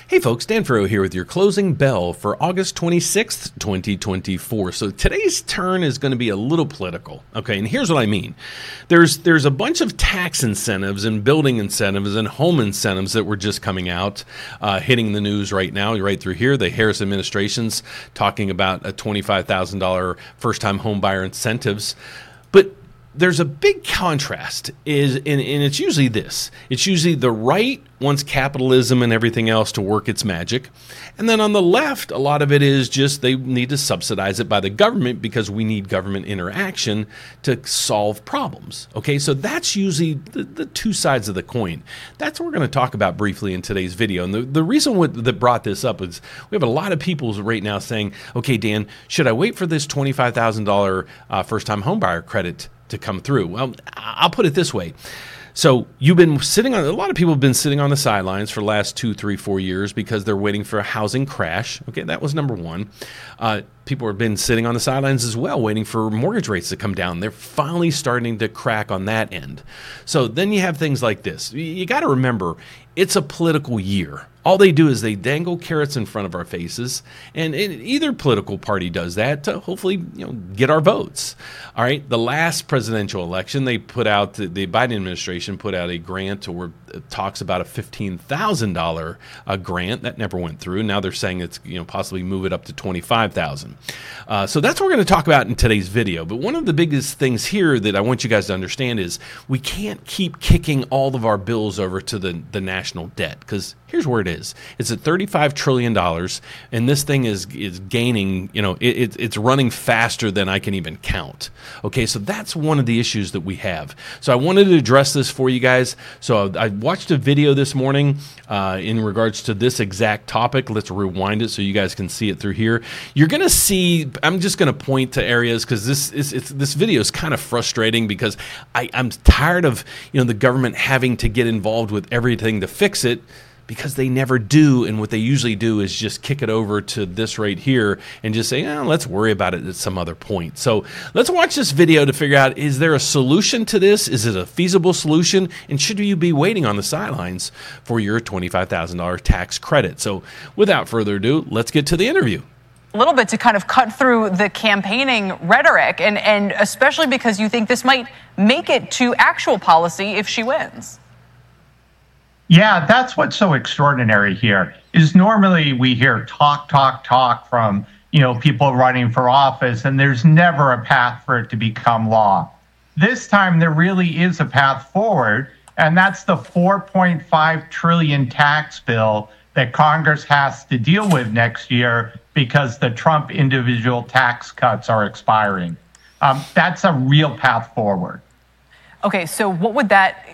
Hey folks, Dan Farrow here with your closing bell for August 26th, 2024. So today's turn is going to be a little political. Okay, and here's what I mean. There's a bunch of tax incentives and building incentives and home incentives that were just coming out, hitting the news right now, right through here. The Harris administration's talking about a $25,000 first-time home buyer incentives. But there's a big contrast, and it's usually this. It's usually the right wants capitalism and everything else to work its magic. And then on the left, a lot of it is just they need to subsidize it by the government because we need government interaction to solve problems. Okay, so that's usually the two sides of the coin. That's what we're going to talk about briefly in today's video. And the reason that brought this up is we have a lot of people right now saying, okay, Dan, should I wait for this $25,000 first-time homebuyer credit to come through? Well, I'll put it this way. So you've been sitting on, a lot of people have been sitting on the sidelines for the last 2, 3, 4 years because they're waiting for a housing crash. Okay, that was number one. People have been sitting on the sidelines as well, waiting for mortgage rates to come down. They're finally starting to crack on that end. So then you have things like this. You got to remember, it's a political year. All they do is they dangle carrots in front of our faces, and either political party does that to hopefully get our votes. All right, the last presidential election, they put out, the Biden administration put out a grant where it talks about a $15,000 grant that never went through. Now they're saying it's possibly move it up to $25,000. So that's what we're going to talk about in today's video. But one of the biggest things here that I want you guys to understand is we can't keep kicking all of our bills over to the national debt, because here's where it is. It's at $35 trillion, and this thing is gaining, it's running faster than I can even count. Okay, so that's one of the issues that we have. So I wanted to address this for you guys. So I watched a video this morning in regards to this exact topic. Let's rewind it so you guys can see it through here. You're going to see, I'm just going to point to areas because this video is kind of frustrating because I'm tired of the government having to get involved with everything to fix it, because they never do, and what they usually do is just kick it over to this right here and just say, let's worry about it at some other point. So let's watch this video to figure out, is there a solution to this? Is it a feasible solution? And should you be waiting on the sidelines for your $25,000 tax credit? So without further ado, let's get to the interview. A little bit to kind of cut through the campaigning rhetoric, and especially because you think this might make it to actual policy if she wins. Yeah, that's what's so extraordinary here, is normally we hear talk from, people running for office, and there's never a path for it to become law. This time there really is a path forward, and that's the $4.5 trillion tax bill that Congress has to deal with next year because the Trump individual tax cuts are expiring. That's a real path forward. Okay, so what would that...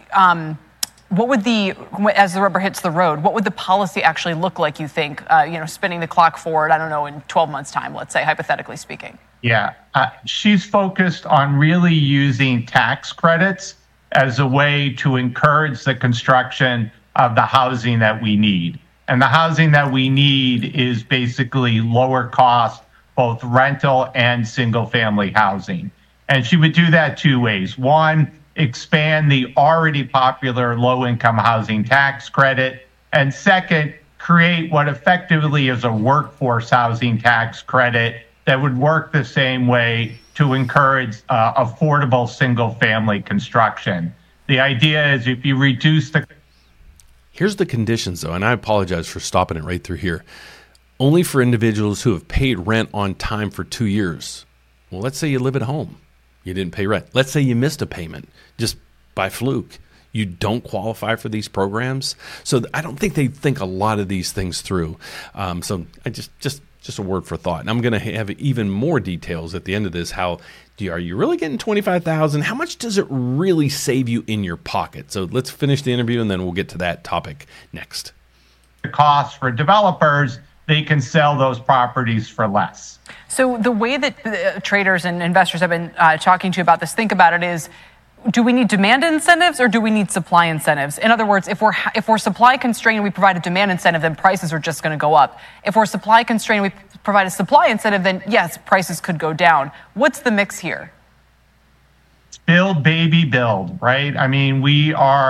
What would as the rubber hits the road, what would the policy actually look like, you think, spinning the clock forward, I don't know, in 12 months' time, let's say, hypothetically speaking? Yeah, she's focused on really using tax credits as a way to encourage the construction of the housing that we need. And the housing that we need is basically lower cost, both rental and single family housing. And she would do that two ways. One, expand the already popular low-income housing tax credit, and second, create what effectively is a workforce housing tax credit that would work the same way to encourage affordable single-family construction. The idea is if you reduce the... Here's the conditions, though, and I apologize for stopping it right through here. Only for individuals who have paid rent on time for 2 years. Well, let's say you live at home. You didn't pay rent. Let's say you missed a payment just by fluke. You don't qualify for these programs. So I don't think they think a lot of these things through. So I just a word for thought. And I'm going to have even more details at the end of this. Are you really getting $25,000? How much does it really save you in your pocket? So let's finish the interview and then we'll get to that topic next. The cost for developers, they can sell those properties for less. So the way that traders and investors have been talking to you about this, think about it, is do we need demand incentives or do we need supply incentives? In other words, if we're supply constrained and we provide a demand incentive, then prices are just going to go up. If we're supply constrained and we provide a supply incentive, then yes, prices could go down. What's the mix here? Build, baby, build, right? I mean, we are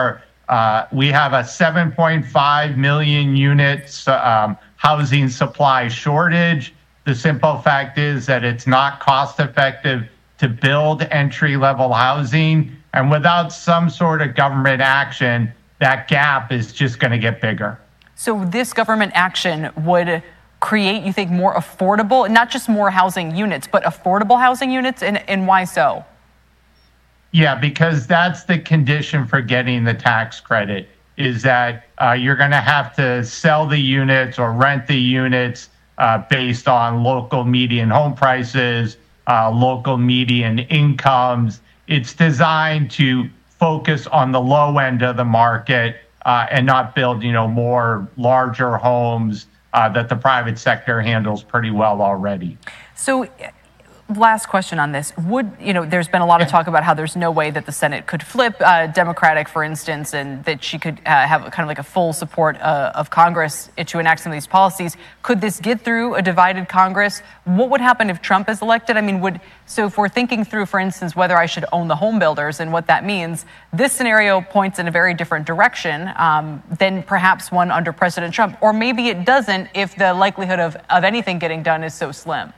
We have a 7.5 million units housing supply shortage. The simple fact is that it's not cost effective to build entry-level housing. And without some sort of government action, that gap is just going to get bigger. So this government action would create, you think, more affordable, not just more housing units, but affordable housing units? And why so? Yeah, because that's the condition for getting the tax credit, is that you're going to have to sell the units or rent the units based on local median home prices, local median incomes. It's designed to focus on the low end of the market and not build, more larger homes that the private sector handles pretty well already. So, last question on this. There's been a lot of talk about how there's no way that the Senate could flip Democratic, for instance, and that she could have kind of like a full support of Congress to enact some of these policies. Could this get through a divided Congress? What would happen if Trump is elected? I mean, so if we're thinking through, for instance, whether I should own the home builders and what that means, this scenario points in a very different direction than perhaps one under President Trump. Or maybe it doesn't if the likelihood of anything getting done is so slim.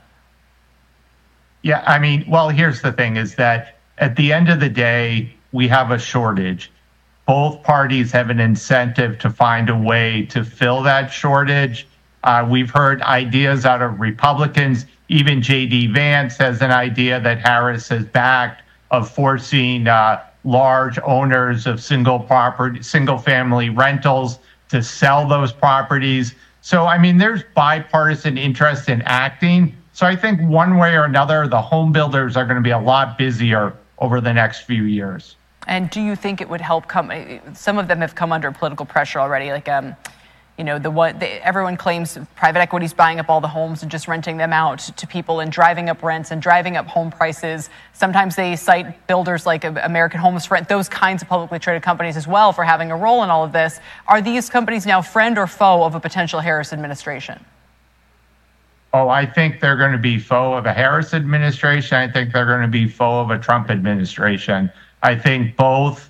Yeah, here's the thing is that at the end of the day, we have a shortage. Both parties have an incentive to find a way to fill that shortage. We've heard ideas out of Republicans. Even J.D. Vance has an idea that Harris has backed of forcing large owners of single-family rentals to sell those properties. So, there's bipartisan interest in acting. So I think one way or another, the home builders are going to be a lot busier over the next few years. And do you think it would help some of them have come under political pressure already, like, everyone claims private equity is buying up all the homes and just renting them out to people and driving up rents and driving up home prices. Sometimes they cite builders like American Homes for Rent, those kinds of publicly traded companies as well for having a role in all of this. Are these companies now friend or foe of a potential Harris administration? Oh, I think they're going to be foe of a Harris administration. I think they're going to be foe of a Trump administration. I think both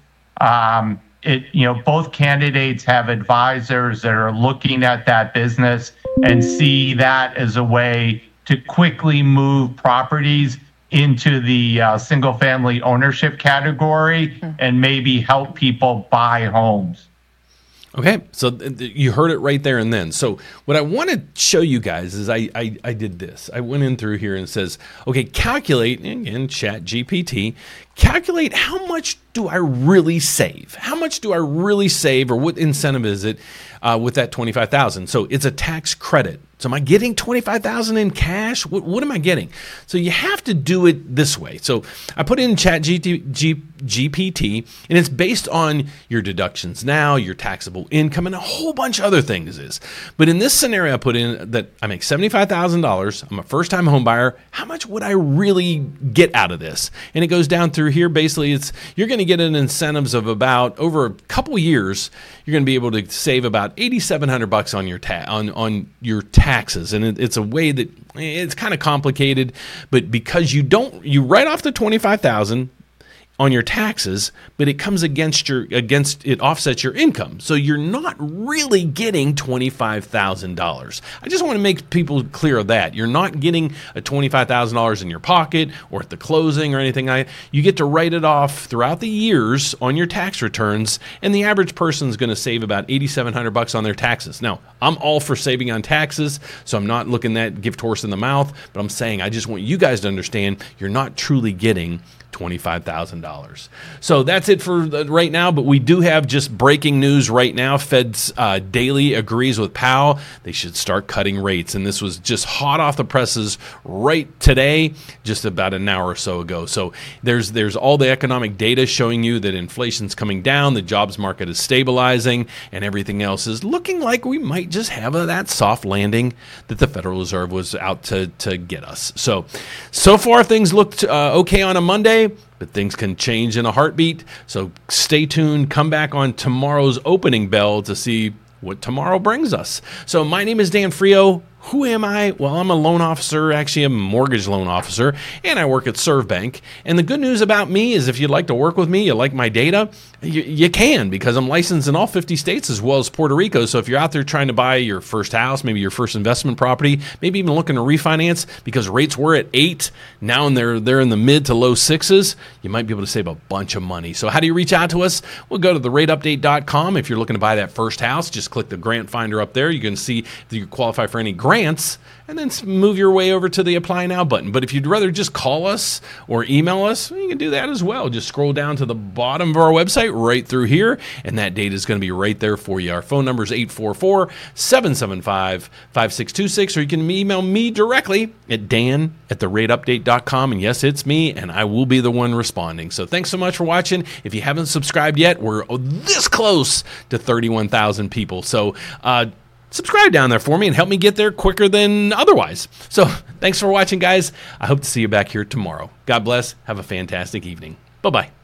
candidates have advisors that are looking at that business and see that as a way to quickly move properties into the single-family ownership category and maybe help people buy homes. Okay, so you heard it right there and then. So what I want to show you guys is I did this. I went in through here and says, okay, calculate, again, ChatGPT, calculate how much do I really save? How much do I really save, or what incentive is it with that $25,000? So it's a tax credit. So am I getting $25,000 in cash? What am I getting? So you have to do it this way. So I put in ChatGPT, and it's based on your deductions now, your taxable income, and a whole bunch of other things is. But in this scenario, I put in that I make $75,000. I'm a first-time home buyer. How much would I really get out of this? And it goes down through here. Basically, you're going to get an incentives of about over a couple years. You're going to be able to save about $8,700 on your taxes, and it's a way that it's kind of complicated, but because you write off the $25,000 on your taxes, but it comes it offsets your income. So you're not really getting $25,000. I just want to make people clear of that. You're not getting a $25,000 in your pocket or at the closing or anything like that. You get to write it off throughout the years on your tax returns, and the average person is going to save about $8,700 on their taxes. Now, I'm all for saving on taxes, so I'm not looking at gift horse in the mouth, but I'm saying I just want you guys to understand you're not truly getting $25,000. So that's it for right now, but we do have just breaking news right now. Fed's Daily agrees with Powell. They should start cutting rates, and this was just hot off the presses right today, just about an hour or so ago. So there's all the economic data showing you that inflation's coming down, the jobs market is stabilizing, and everything else is looking like we might just have that soft landing that the Federal Reserve was out to get us. So far things looked okay on a Monday, but things can change in a heartbeat. So stay tuned. Come back on tomorrow's opening bell to see what tomorrow brings us. So my name is Dan Frio. Who am I? Well, I'm a loan officer, actually a mortgage loan officer, and I work at ServBank. And the good news about me is if you'd like to work with me, you like my data, you can, because I'm licensed in all 50 states as well as Puerto Rico. So if you're out there trying to buy your first house, maybe your first investment property, maybe even looking to refinance because rates were at 8, now they're in the mid to low 6s, you might be able to save a bunch of money. So how do you reach out to us? Well, go to therateupdate.com. If you're looking to buy that first house, just click the grant finder up there. You can see if you qualify for any grants, and then move your way over to the Apply Now button. But if you'd rather just call us or email us, you can do that as well. Just scroll down to the bottom of our website right through here, and that data is going to be right there for you. Our phone number is 844-775-5626, or you can email me directly at dan@therateupdate.com. And yes, it's me, and I will be the one responding. So thanks so much for watching. If you haven't subscribed yet, we're this close to 31,000 people. So, subscribe down there for me and help me get there quicker than otherwise. So thanks for watching, guys. I hope to see you back here tomorrow. God bless. Have a fantastic evening. Bye-bye.